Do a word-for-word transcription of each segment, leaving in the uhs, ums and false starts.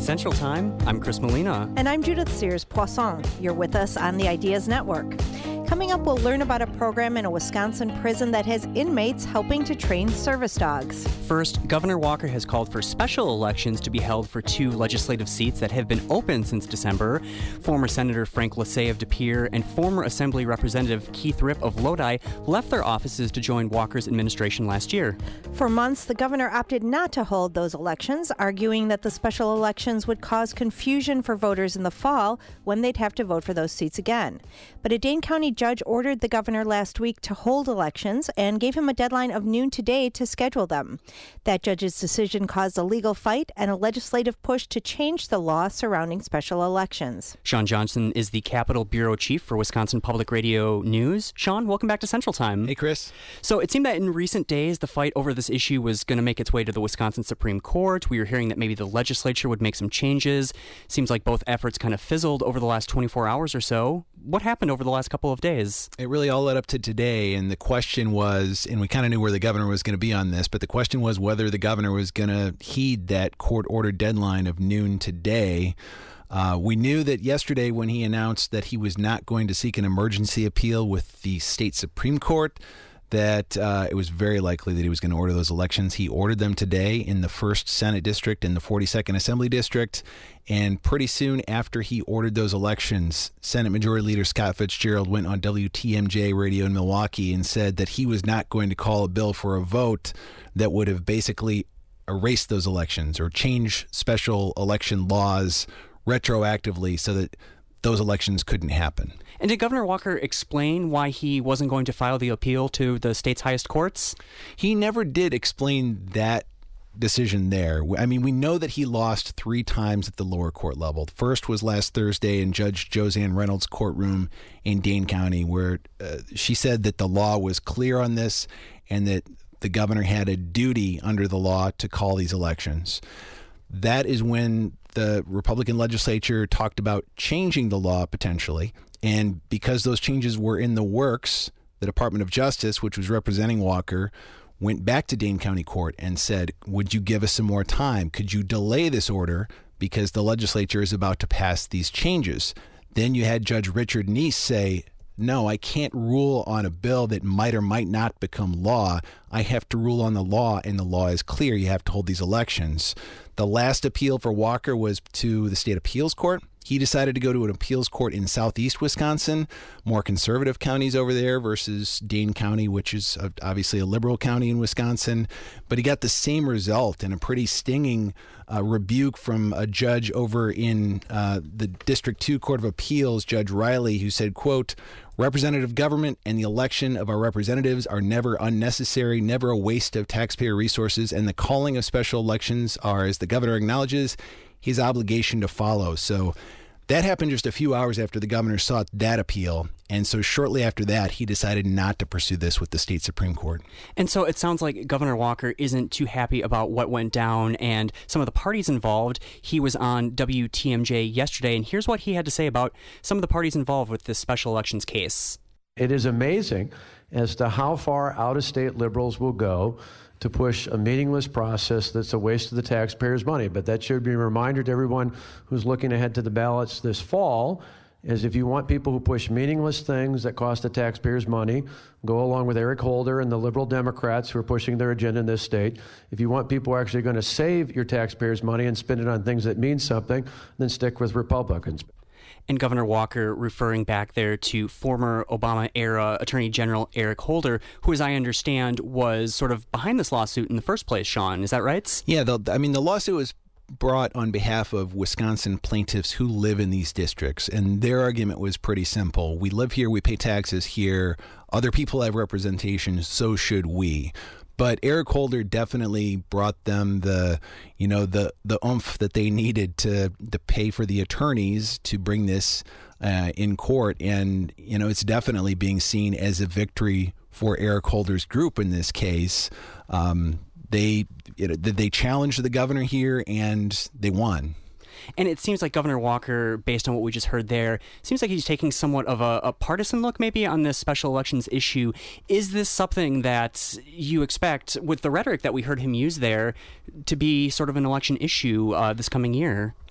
Central Time, I'm Chris Molina. And I'm Judith Sears-Poisson. You're with us on the Ideas Network. Coming up, we'll learn about a program in a Wisconsin prison that has inmates helping to train service dogs. First, Governor Walker has called for special elections to be held for two legislative seats that have been open since December. Former Senator Frank Lassay of De Pere and former Assembly Representative Keith Ripp of Lodi left their offices to join Walker's administration last year. For months, the governor opted not to hold those elections, arguing that the special elections would cause confusion for voters in the fall when they'd have to vote for those seats again. But a Dane County judge ordered the governor last week to hold elections and gave him a deadline of noon today to schedule them. That judge's decision caused a legal fight and a legislative push to change the law surrounding special elections. Sean Johnson is the Capitol Bureau Chief for Wisconsin Public Radio News. Sean, welcome back to Central Time. Hey, Chris. So it seemed that in recent days, the fight over this issue was going to make its way to the Wisconsin Supreme Court. We were hearing that maybe the legislature would make some changes. Seems like both efforts kind of fizzled over the last twenty-four hours or so. What happened over the last couple of days? It really all led up to today, and the question was, and we kind of knew where the governor was going to be on this, but the question was whether the governor was going to heed that court-ordered deadline of noon today. Uh, we knew that yesterday when he announced that he was not going to seek an emergency appeal with the state Supreme Court, that uh, it was very likely that he was going to order those elections. He ordered them today in the first Senate District and the forty-second Assembly District. And pretty soon after he ordered those elections, Senate Majority Leader Scott Fitzgerald went on W T M J radio in Milwaukee and said that he was not going to call a bill for a vote that would have basically erased those elections or change special election laws retroactively so that those elections couldn't happen. And did Governor Walker explain why he wasn't going to file the appeal to the state's highest courts? He never did explain that decision there. I mean, we know that he lost three times at the lower court level. The first was last Thursday in Judge Josanne Reynolds' courtroom in Dane County, where uh, she said that the law was clear on this and that the governor had a duty under the law to call these elections. That is when the Republican legislature talked about changing the law potentially. And because those changes were in the works, the Department of Justice, which was representing Walker, went back to Dane County Court and said, would you give us some more time? Could you delay this order because the legislature is about to pass these changes? Then you had Judge Richard Neese say, no, I can't rule on a bill that might or might not become law. I have to rule on the law, and the law is clear. You have to hold these elections. The last appeal for Walker was to the state appeals court. He decided to go to an appeals court in southeast Wisconsin, more conservative counties over there versus Dane County, which is obviously a liberal county in Wisconsin. But he got the same result and a pretty stinging uh, rebuke from a judge over in uh, the District two Court of Appeals, Judge Riley, who said, quote, representative government and the election of our representatives are never unnecessary, never a waste of taxpayer resources, and the calling of special elections are, as the governor acknowledges, his obligation to follow. So that happened just a few hours after the governor sought that appeal. And so shortly after that, he decided not to pursue this with the state Supreme Court. And so it sounds like Governor Walker isn't too happy about what went down and some of the parties involved. He was on W T M J yesterday, and here's what he had to say about some of the parties involved with this special elections case. It is amazing as to how far out-of-state liberals will go to push a meaningless process that's a waste of the taxpayers' money. But that should be a reminder to everyone who's looking ahead to the ballots this fall, is if you want people who push meaningless things that cost the taxpayers money, go along with Eric Holder and the liberal Democrats who are pushing their agenda in this state. If you want people who are actually going to save your taxpayers money and spend it on things that mean something, then stick with Republicans. And Governor Walker referring back there to former Obama-era Attorney General Eric Holder, who, as I understand, was sort of behind this lawsuit in the first place, Sean. Is that right? Yeah, the, I mean, the lawsuit was brought on behalf of Wisconsin plaintiffs who live in these districts, and their argument was pretty simple. We live here, we pay taxes here, other people have representation, so should we. But Eric Holder definitely brought them the, you know, the the oomph that they needed to to pay for the attorneys to bring this uh, in court, and you know, it's definitely being seen as a victory for Eric Holder's group in this case. Um, they you know, they challenged the governor here, and they won. And it seems like Governor Walker, based on what we just heard there, seems like he's taking somewhat of a, a partisan look maybe on this special elections issue. Is this something that you expect, with the rhetoric that we heard him use there, to be sort of an election issue uh, this coming year?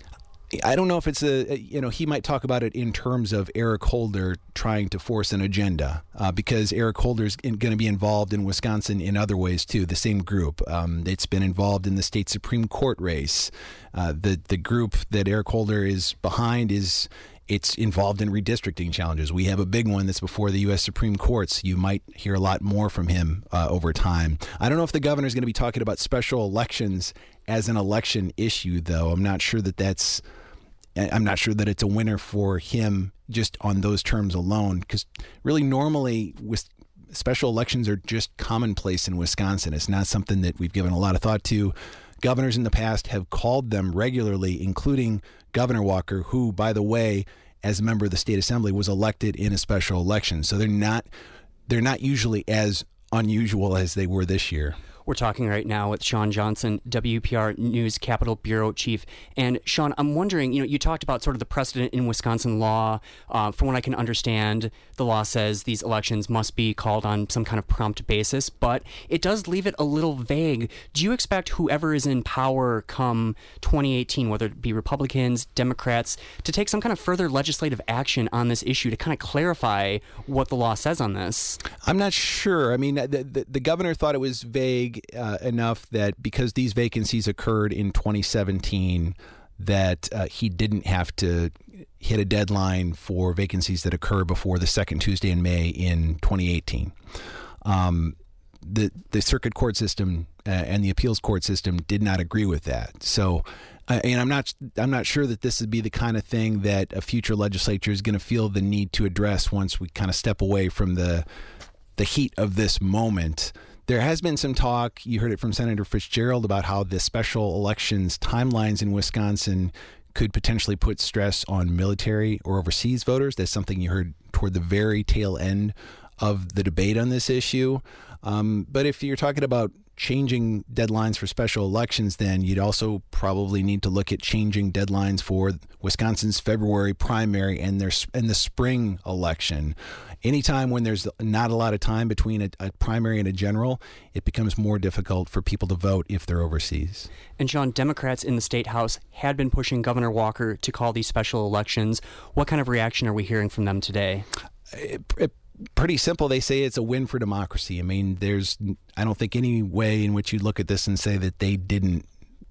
I don't know if it's a, you know, he might talk about it in terms of Eric Holder trying to force an agenda uh, because Eric Holder's going to be involved in Wisconsin in other ways, too, the same group. Um, it's been involved in the state Supreme Court race. Uh, the, the group that Eric Holder is behind is it's involved in redistricting challenges. We have a big one that's before the U S Supreme Court, so you might hear a lot more from him uh, over time. I don't know if the governor is going to be talking about special elections as an election issue, though. I'm not sure that that's I'm not sure that it's a winner for him just on those terms alone, because really normally with special elections are just commonplace in Wisconsin. It's not something that we've given a lot of thought to. Governors in the past have called them regularly, including Governor Walker, who, by the way, as a member of the state assembly, was elected in a special election. So they're not they're not usually as unusual as they were this year. We're talking right now with Sean Johnson, W P R News Capitol Bureau Chief. And Sean, I'm wondering, you know, you talked about sort of the precedent in Wisconsin law. Uh, from what I can understand, the law says these elections must be called on some kind of prompt basis, but it does leave it a little vague. Do you expect whoever is in power come twenty eighteen, whether it be Republicans, Democrats, to take some kind of further legislative action on this issue to kind of clarify what the law says on this? I'm not sure. I mean, the, the, the governor thought it was vague Uh, enough that because these vacancies occurred in twenty seventeen, that uh, he didn't have to hit a deadline for vacancies that occur before the second Tuesday in May in twenty eighteen. Um, the the circuit court system uh, and the appeals court system did not agree with that. So, uh, and I'm not I'm not sure that this would be the kind of thing that a future legislature is going to feel the need to address once we kind of step away from the the heat of this moment. There has been some talk, you heard it from Senator Fitzgerald, about how the special elections timelines in Wisconsin could potentially put stress on military or overseas voters. That's something you heard toward the very tail end of the debate on this issue. Um, but if you're talking about changing deadlines for special elections, then you'd also probably need to look at changing deadlines for Wisconsin's February primary and their and the spring election. Anytime when there's not a lot of time between a, a primary and a general, it becomes more difficult for people to vote if they're overseas. And Sean, Democrats in the state house had been pushing Governor Walker to call these special elections. What kind of reaction are we hearing from them today? It, it, pretty simple. They say it's a win for democracy. I mean, there's, I don't think any way in which you look at this and say that they didn't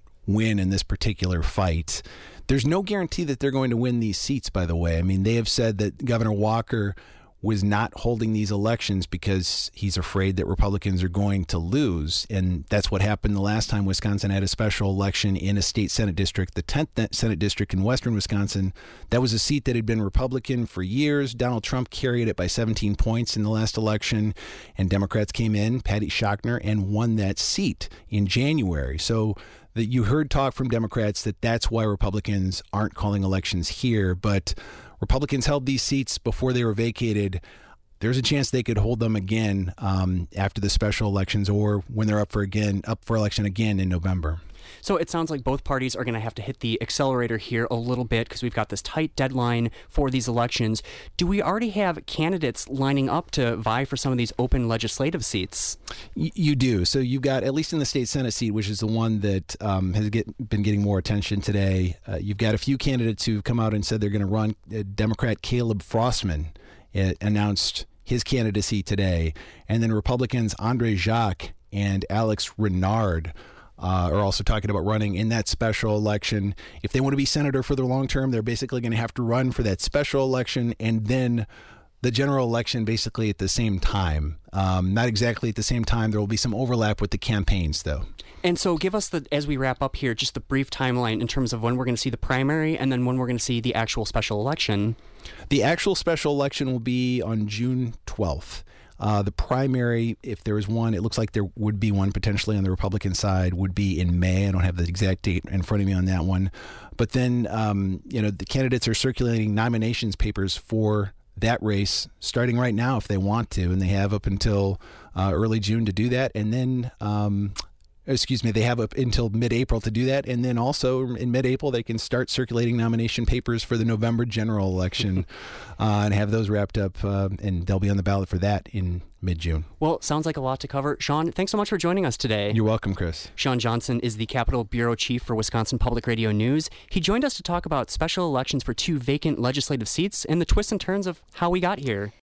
win in this particular fight. There's no guarantee that they're going to win these seats, by the way. I mean, they have said that Governor Walker was not holding these elections because he's afraid that Republicans are going to lose. And that's what happened the last time Wisconsin had a special election in a state Senate district, the tenth Senate district in western Wisconsin. That was a seat that had been Republican for years. Donald Trump carried it by seventeen points in the last election, and Democrats came in, Patty Schachner, and won that seat in January. So that you heard talk from Democrats that that's why Republicans aren't calling elections here, but Republicans held these seats before they were vacated. There's a chance they could hold them again um, after the special elections or when they're up for again up for election again in November. So it sounds like both parties are going to have to hit the accelerator here a little bit because we've got this tight deadline for these elections. Do we already have candidates lining up to vie for some of these open legislative seats? Y- you do. So you've got, at least in the state Senate seat, which is the one that um, has get, been getting more attention today, uh, you've got a few candidates who've come out and said they're going to run. Uh, Democrat Caleb Frostman uh, announced his candidacy today. And then Republicans Andre Jacques and Alex Renard Uh, are also talking about running in that special election. If they want to be senator for the long term, they're basically going to have to run for that special election and then the general election basically at the same time. Um, not exactly at the same time. There will be some overlap with the campaigns, though. And so give us, the as we wrap up here, just the brief timeline in terms of when we're going to see the primary and then when we're going to see the actual special election. The actual special election will be on June twelfth. Uh, the primary, if there is one, it looks like there would be one potentially on the Republican side, would be in May. I don't have the exact date in front of me on that one. But then, um, you know, the candidates are circulating nominations papers for that race starting right now if they want to, and they have up until uh, early June to do that. And then um, excuse me, they have up until mid-April to do that. And then also in mid-April, they can start circulating nomination papers for the November general election uh, and have those wrapped up. Uh, and they'll be on the ballot for that in mid-June. Well, sounds like a lot to cover. Sean, thanks so much for joining us today. You're welcome, Chris. Sean Johnson is the Capitol Bureau Chief for Wisconsin Public Radio News. He joined us to talk about special elections for two vacant legislative seats and the twists and turns of how we got here.